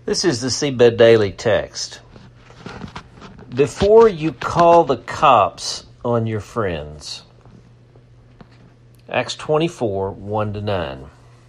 This is the Seabed Daily text. Before you call the cops on your friends. Acts 24, 1-9.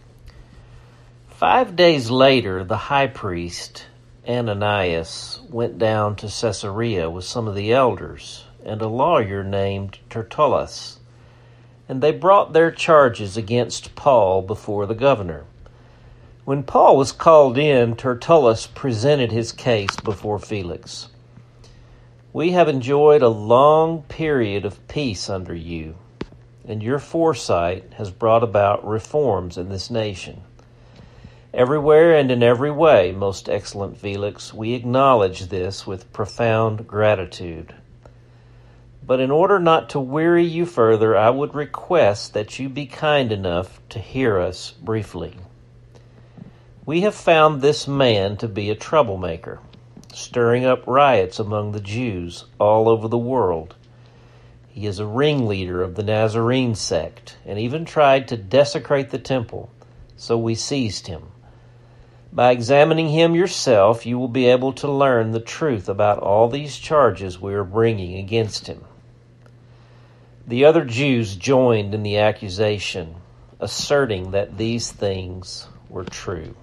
5 days later, the high priest, Ananias, went down to Caesarea with some of the elders and a lawyer named Tertullus, and they brought their charges against Paul before the governor. When Paul was called in, Tertullus presented his case before Felix. We have enjoyed a long period of peace under you, and your foresight has brought about reforms in this nation. Everywhere and in every way, most excellent Felix, we acknowledge this with profound gratitude. But in order not to weary you further, I would request that you be kind enough to hear us briefly. We have found this man to be a troublemaker, stirring up riots among the Jews all over the world. He is a ringleader of the Nazarene sect and even tried to desecrate the temple, so we seized him. By examining him yourself, you will be able to learn the truth about all these charges we are bringing against him. The other Jews joined in the accusation, asserting that these things were true.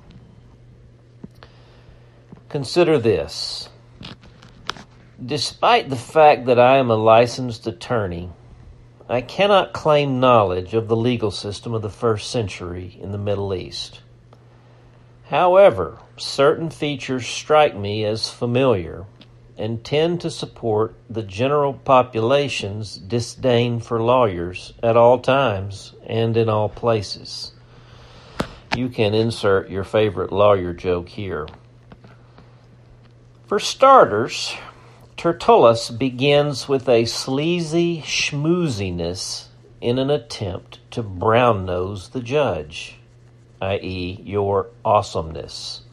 Consider this. Despite the fact that I am a licensed attorney, I cannot claim knowledge of the legal system of the first century in the Middle East. However, certain features strike me as familiar and tend to support the general population's disdain for lawyers at all times and in all places. You can insert your favorite lawyer joke here. For starters, Tertullus begins with a sleazy schmooziness in an attempt to brown-nose the judge, i.e., your awesomeness.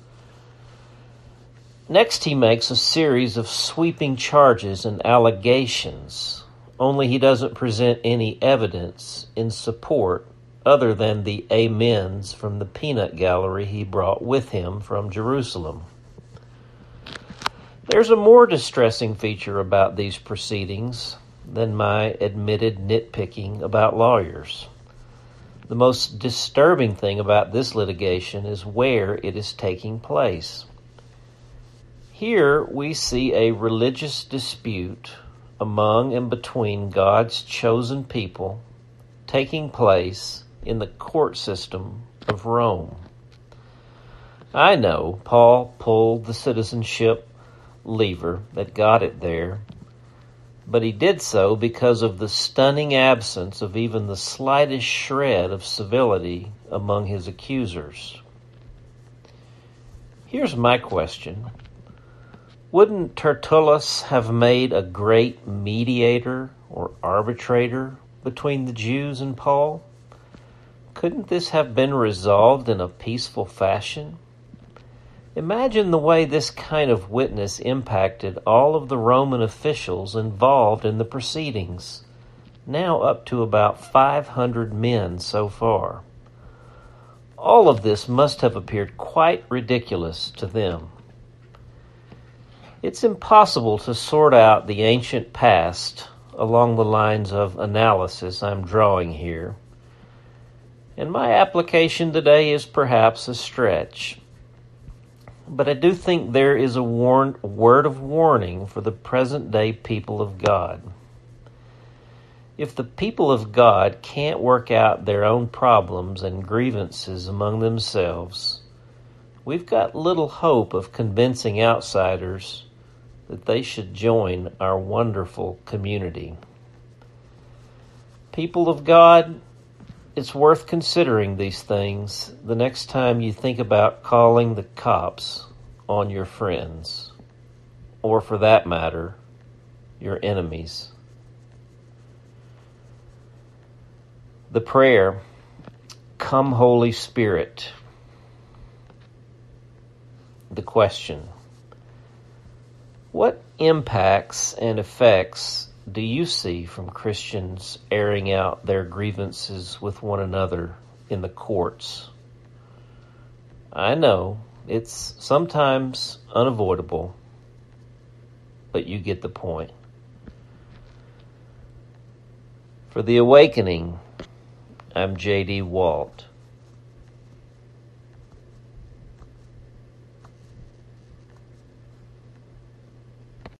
Next, he makes a series of sweeping charges and allegations, only he doesn't present any evidence in support other than the amens from the peanut gallery he brought with him from Jerusalem. There's a more distressing feature about these proceedings than my admitted nitpicking about lawyers. The most disturbing thing about this litigation is where it is taking place. Here we see a religious dispute among and between God's chosen people taking place in the court system of Rome. I know Paul pulled the citizenship lever that got it there, but he did so because of the stunning absence of even the slightest shred of civility among his accusers. Here's my question. Wouldn't Tertullus have made a great mediator or arbitrator between the Jews and Paul? Couldn't this have been resolved in a peaceful fashion? Imagine the way this kind of witness impacted all of the Roman officials involved in the proceedings, now up to about 500 men so far. All of this must have appeared quite ridiculous to them. It's impossible to sort out the ancient past along the lines of analysis I'm drawing here, and my application today is perhaps a stretch. But I do think there is a word of warning for the present-day people of God. If the people of God can't work out their own problems and grievances among themselves, we've got little hope of convincing outsiders that they should join our wonderful community. People of God, it's worth considering these things the next time you think about calling the cops on your friends, or for that matter, your enemies. The prayer, Come Holy Spirit. The question, what impacts and effects do you see from Christians airing out their grievances with one another in the courts? I know It's sometimes unavoidable, but you get the point. For The Awakening, I'm J.D. Walt.